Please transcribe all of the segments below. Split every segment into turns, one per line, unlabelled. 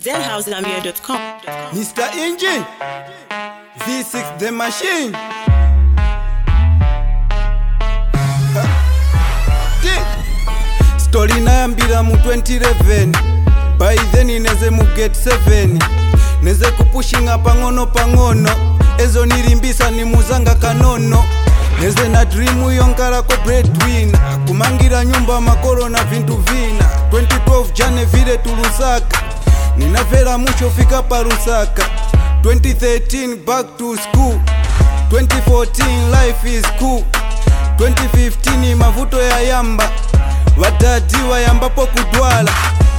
ZenHouseGambia.com.
Mr. Engine V6 the machine. Story nayambira mu 2011. By then ineze mu get 7. Neze kupushinga pangono ezo nirimbisa ni muzanga kanono. Neze na dream yonkara ko breadwinner. Kumangira nyumba makoro na vintu vina. 2012 jane vile tulusaka. Ninavera mucho fika parusaka. 2013 back to school. 2014 life is cool. 2015 mavuto ya yamba. Wadadi wa yambapo kudwala.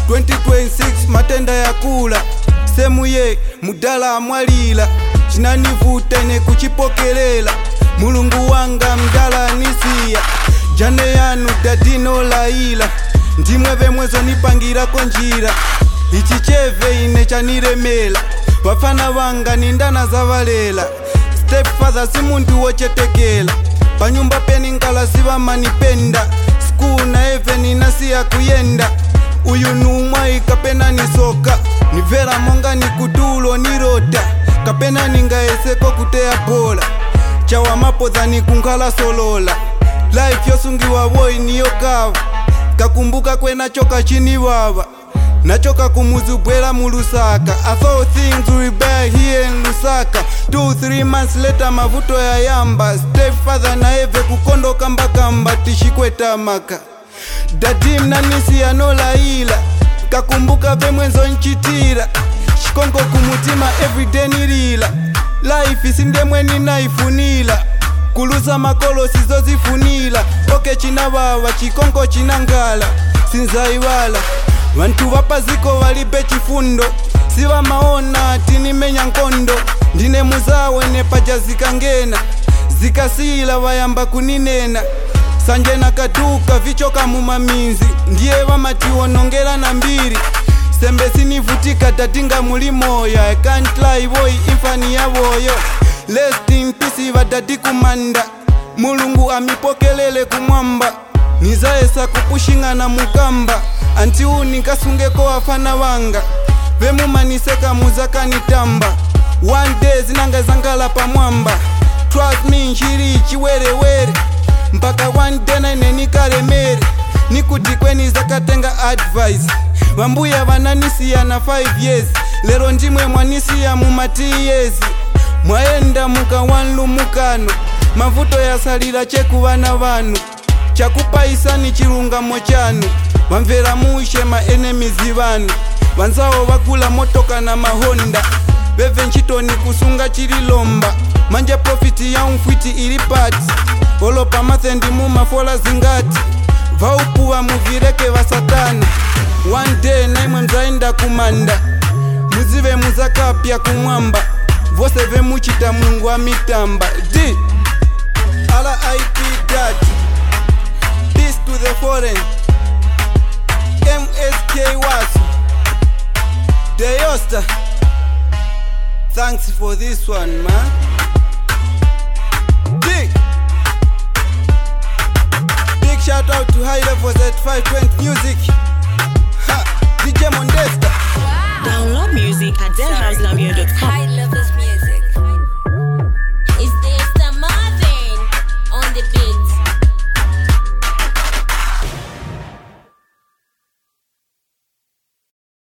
2026 matenda ya kula. Semu ye mudala amwalila. Chinanivuta ne kuchipokelela. Mulungu wanga mdala nisiya. Jane yanu dadino laila. Ndimweve mwezo nipangira konjira. Ichicheve ine chaniremela. Wafana wanga nindana zavalela. Stepfather si muntu wochetekela. Panyumba peni nkala siva manipenda. School na even nasi ya kuyenda. Uyu numwai kapena nisoka. Nivera monga ni kutulo nirota. Kapena ningaeseko kutea bola. Chawa mapodha ni kunkala solola. Life yosungiwa boy niyo kava. Kakumbuka kwena choka chini wawa. Nachoka kumuzubwela mu Lusaka. I thought things would be back here in Lusaka. 2-3 months later mavuto ya yamba. Stepfather na eve kukondo kamba tishikweta maka. Dadim na nisi ya nola ila. Kakumbuka ve mwenzo nchitira. Shikongo kumutima everyday nilila. Life isinde mweni naifunila. Kuluza makolo sizo zifunila. Oke chinawawa chikongo chinangala. Sinzaiwala wantu wapaziko walipe chifundo. Siwa maona tinimenya nkondo. Ndine muzawe nepaja zikangena. Zikasila wayamba kuninena. Sanje na katuka vichoka mumaminzi. Ndiye wamatiwo nongela na mbiri. Sembe sinivutika tatinga mulimoya. I can't lie boy infani ya woyo. Rest in peace wadadi kumanda. Mulungu amipokelele kumwamba. Nizaesa kupushinga na mukamba. Anti unikasungeko wafana wanga. Vemu maniseka muzaka nitamba. One day zinanga zangala pa mwamba. Trust me nshiri chiwerewere. Mpaka one day na nenikare mere. Nikutikweni zakatenga advice. Wambuya wananisi ya na 5 years. Lero njimwe mwanisi ya mumati years. Mwaenda muka wanlu mukano. Mavuto ya salila cheku wana wanu. Chakupa isani chirunga mochanu. Wamvera mushe ma enemies vanu. Wanzao wakula motoka na mahonda. Beve nchitoni kusunga chirilomba. Manje profiti ya umfwiti ilipati. Olopa mathendi muma fola zingati. Vaupuwa muvireke wa satani. One day naimwe mzaenda kumanda. Muzive muzakapya kumwamba. Vose ve muchita mungu wa mitamba. D R.I.P. Dad. Peace to the foreign. MSK Wasu Deyosta. Thanks for this one, man. Big shout out to High Level Z520 Music. Ha, DJ Mondes.